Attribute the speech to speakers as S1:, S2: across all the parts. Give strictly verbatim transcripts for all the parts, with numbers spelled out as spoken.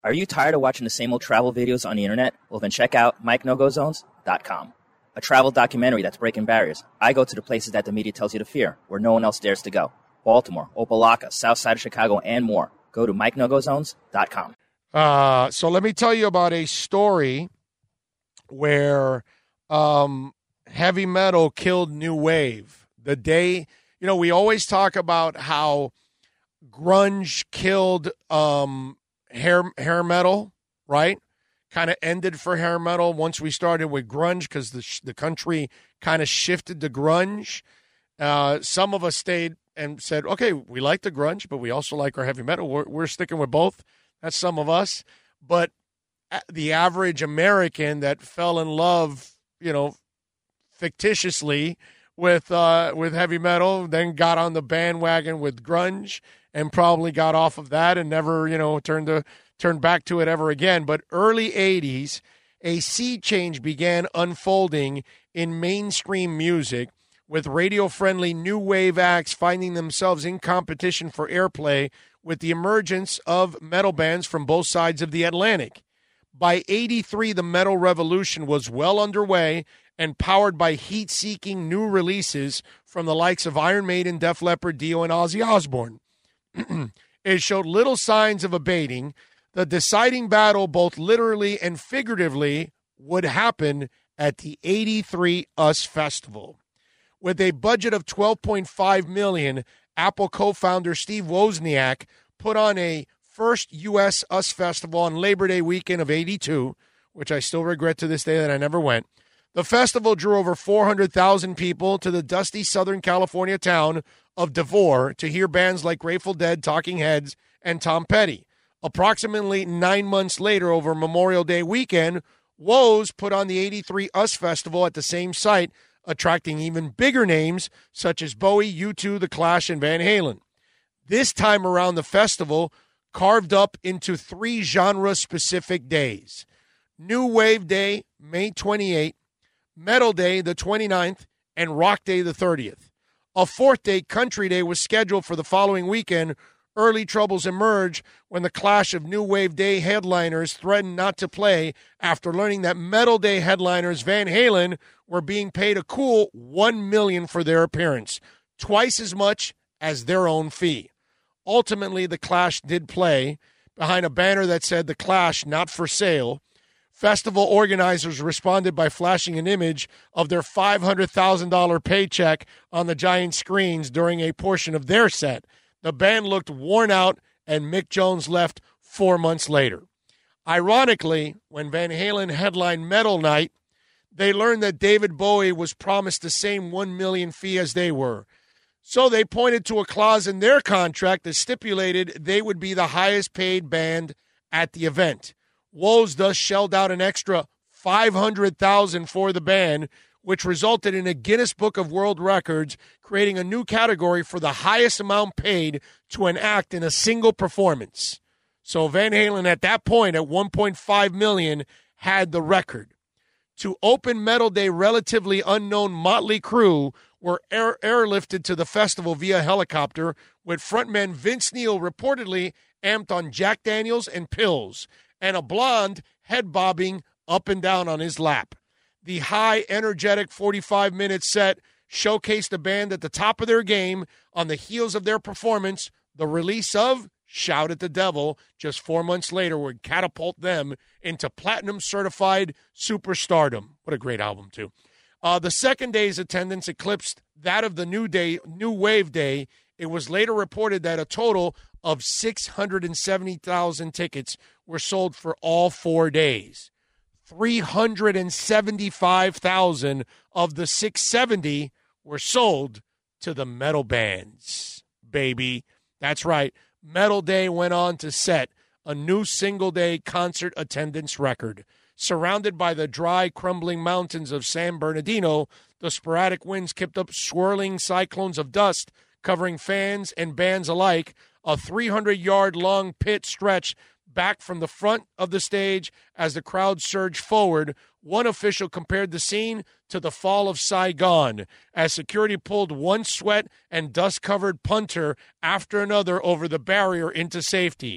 S1: Are you tired of watching the same old travel videos on the internet? Well, then check out Mike No Go Zones dot com, a travel documentary that's breaking barriers. I go to the places that the media tells you to fear, where no one else dares to go. Baltimore, Opelika, South Side of Chicago, and more. Go to Mike No Go Zones dot com.
S2: Uh, so let me tell you about a story where um, heavy metal killed new wave. The day, you know, we always talk about how grunge killed um, hair hair metal, right? Kind of ended for hair metal once we started with grunge because the sh- the country kind of shifted to grunge. Uh, some of us stayed and said, okay, we like the grunge, but we also like our heavy metal. We're, we're sticking with both. That's some of us. But the average American that fell in love, you know, fictitiously with uh, with heavy metal, then got on the bandwagon with grunge and probably got off of that and never, you know, turned to turned back to it ever again. But early eighties, a sea change began unfolding in mainstream music, with radio-friendly new wave acts finding themselves in competition for airplay with the emergence of metal bands from both sides of the Atlantic. By eighty-three, the metal revolution was well underway and powered by heat-seeking new releases from the likes of Iron Maiden, Def Leppard, Dio, and Ozzy Osbourne. It showed little signs of abating. The deciding battle, both literally and figuratively, would happen at the eighty-three US Festival. With a budget of twelve point five million dollars, Apple co-founder Steve Wozniak put on a first U S US Festival on Labor Day weekend of eighty-two, which I still regret to this day that I never went. The festival drew over four hundred thousand people to the dusty Southern California town of Devore to hear bands like Grateful Dead, Talking Heads, and Tom Petty. Approximately nine months later, over Memorial Day weekend, Woz put on the eighty-three US Festival at the same site, attracting even bigger names such as Bowie, U two, The Clash, and Van Halen. This time around, the festival carved up into three genre-specific days. New Wave Day, May twenty-eighth, Metal Day, the twenty-ninth, and Rock Day, the thirtieth. A fourth day, Country Day, was scheduled for the following weekend. Early troubles emerged when the clash of New Wave Day headliners threatened not to play after learning that Metal Day headliners Van Halen were being paid a cool one million dollars for their appearance, twice as much as their own fee. Ultimately, the Clash did play behind a banner that said "The Clash, not for sale." Festival organizers responded by flashing an image of their five hundred thousand dollars paycheck on the giant screens during a portion of their set. The band looked worn out, and Mick Jones left four months later. Ironically, when Van Halen headlined Metal Night, they learned that David Bowie was promised the same one million dollars fee as they were. So they pointed to a clause in their contract that stipulated they would be the highest paid band at the event. Woz thus shelled out an extra five hundred thousand dollars for the band, which resulted in a Guinness Book of World Records, creating a new category for the highest amount paid to an act in a single performance. So Van Halen at that point at one point five million dollars had the record. To open Metal Day, relatively unknown Motley Crue were air- airlifted to the festival via helicopter, with frontman Vince Neil reportedly amped on Jack Daniels and pills, and a blonde head bobbing up and down on his lap. The high, energetic forty-five minute set showcased a band at the top of their game on the heels of their performance. The release of Shout at the Devil just four months later would catapult them into platinum-certified superstardom. What a great album, too. Uh, the second day's attendance eclipsed that of the New Day, New Wave Day. It was later reported that a total of six hundred seventy thousand tickets were sold for all four days. three hundred seventy-five thousand of the six hundred seventy were sold to the metal bands, baby. That's right. Metal Day went on to set a new single-day concert attendance record. Surrounded by the dry, crumbling mountains of San Bernardino, the sporadic winds kept up swirling cyclones of dust, covering fans and bands alike. A three hundred yard long pit stretch back from the front of the stage as the crowd surged forward. One official compared the scene to the fall of Saigon, as security pulled one sweat and dust-covered punter after another over the barrier into safety.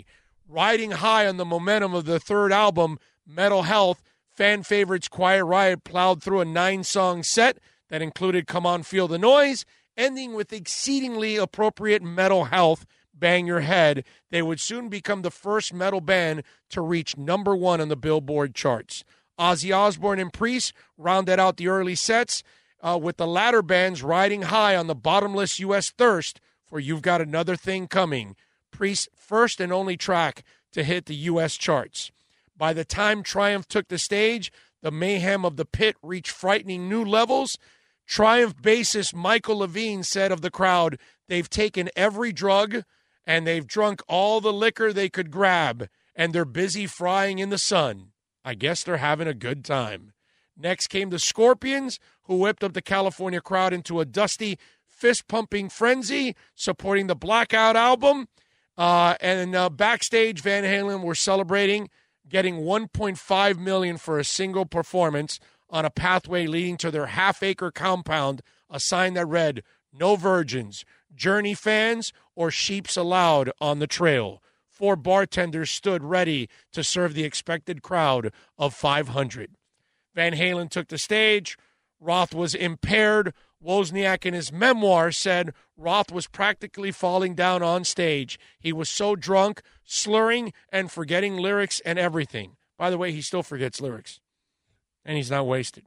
S2: Riding high on the momentum of the third album, Metal Health, fan favorites Quiet Riot plowed through a nine-song set that included Come On Feel the Noise, ending with exceedingly appropriate Metal Health, Bang Your Head. They would soon become the first metal band to reach number one on the Billboard charts. Ozzy Osbourne and Priest rounded out the early sets, uh, with the latter bands riding high on the bottomless U S thirst for You've Got Another Thing Coming, Priest's first and only track to hit the U S charts. By the time Triumph took the stage, the mayhem of the pit reached frightening new levels. Triumph bassist Michael Levine said of the crowd, "They've taken every drug and they've drunk all the liquor they could grab, and they're busy frying in the sun. I guess they're having a good time." Next came the Scorpions, who whipped up the California crowd into a dusty, fist-pumping frenzy, supporting the Blackout album. Uh, and uh, backstage, Van Halen were celebrating, getting one point five million dollars for a single performance on a pathway leading to their half-acre compound, a sign that read, "No virgins, Journey fans, or sheeps allowed on the trail." Four bartenders stood ready to serve the expected crowd of five hundred. Van Halen took the stage. Roth was impaired. Wozniak in his memoir said Roth was practically falling down on stage. He was so drunk, slurring, and forgetting lyrics and everything. By the way, he still forgets lyrics. And he's not wasted.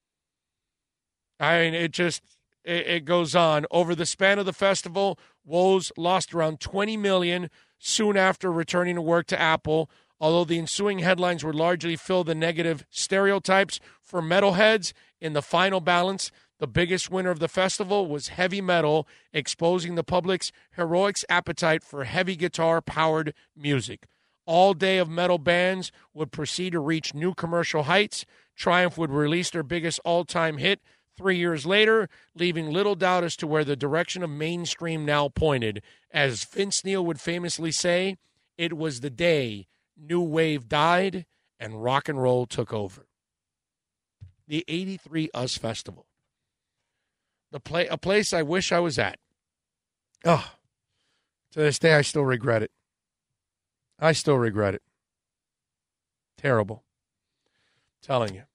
S2: I mean, it just, it, it goes on. Over the span of the festival, Woz lost around twenty million dollars soon after returning to work to Apple. Although the ensuing headlines would largely fill the negative stereotypes for metalheads, in the final balance, the biggest winner of the festival was heavy metal, exposing the public's heroic appetite for heavy guitar-powered music. All day of metal bands would proceed to reach new commercial heights. Triumph would release their biggest all-time hit three years later, leaving little doubt as to where the direction of mainstream now pointed. As Vince Neil would famously say, it was the day New Wave died and rock and roll took over. The eighty-three US Festival. The play, a place I wish I was at. Oh, to this day, I still regret it. I still regret it. Terrible. I'm telling you.